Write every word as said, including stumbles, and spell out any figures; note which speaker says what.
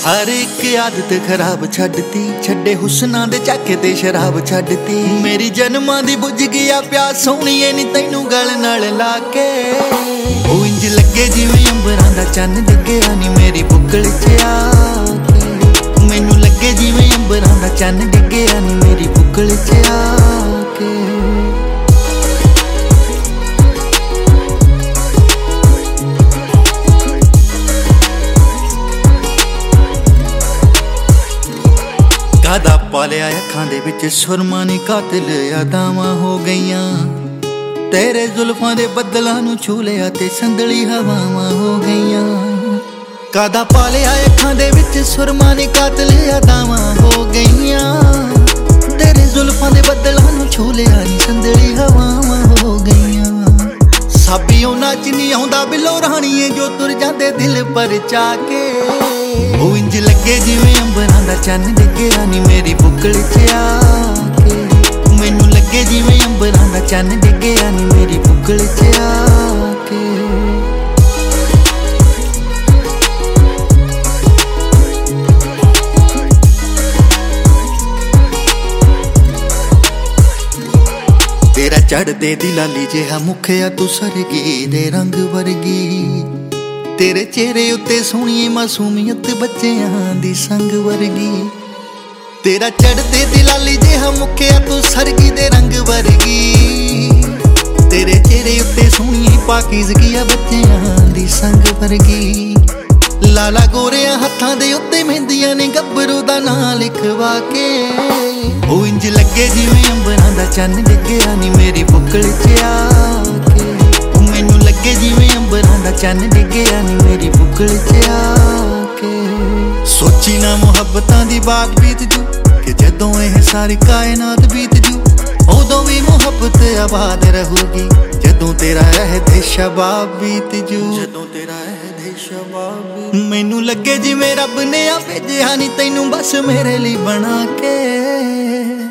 Speaker 1: हर एक आदत खराब छड्डती, छड्डे हुस्ना दे झाके ते शराब छड्डती। मेरी जन्मां दी बुझ गया प्यास सोहणीए नी तैनू गल नाल ला के। ओ इंज लगे जिवें अंबरां दा चन्न डिग्गिया नी मेरी बुक्कल च आके। मैनू लगे जिवें अंबरां दा चन्न डिग्गिया नी मेरी बुक्कल च आके। कादा पालिया अखां दे विच सुरमा नी कातिल यादावां हो गईयां। तेरे जुल्फां दे बदलां नू छू लिया ते संदली हवावां हो गईयां। कादा पालिया अखां दे विच सुरमा नी कातिल यादावां हो गईयां। तेरे जुल्फां दे बदलां नू छू लिया नी संदली हवावां हो गईयां। साबी उन्हां च नी आउंदा बिलो राणीए जो तुर जांदे दिल पर चाके। ओ इंज लगे जिवें अंबरां दा चन्न डिग्गिया नी मेरी बुक्कल च आके। मैनू लगे जिवें अंबरां दा चन्न डिग्गिया नी मेरी बुक्कल च आके। तेरा चढ़दे दी लाली जिहा मुखिया तू सरगी दे रंग वर्गी। तेरे चेहरे उत्ते सोहणीए मासूमियत बच्चियां दी संग वर्गी। तेरा चढ़दे दी लाली जिहा मुखिया तू सरगी दे रंग वर्गी। तेरे चेहरे उत्ते सोहणीए पाकीज़गी बच्चियां दी संग वर्गी। लाला गोरिया हत्थां दे उत्ते मेहंदियां ने गब्बरू दा नां लिखवा के। ओ इंज लगे जिवें अंबरां दा चन्न डिग्गिया नी मेरी बुक्कल च आके। मैनू लगे जिवें अंबरां दा चन्न डिग्गिया नी मेरी बुक्कल च आके। सोची ना मुहब्बतां दी बात बीत जू कि जदों एह सारी कायनात बीत जू। उदों भी मुहब्बत आबाद रहूगी जदों तेरा अहद शबाब बीत जू। जदों तेरा अहद शबाब मैनू लगे जिवें रब ने आ भेजिया नी तैनू बस मेरे लिए बना के।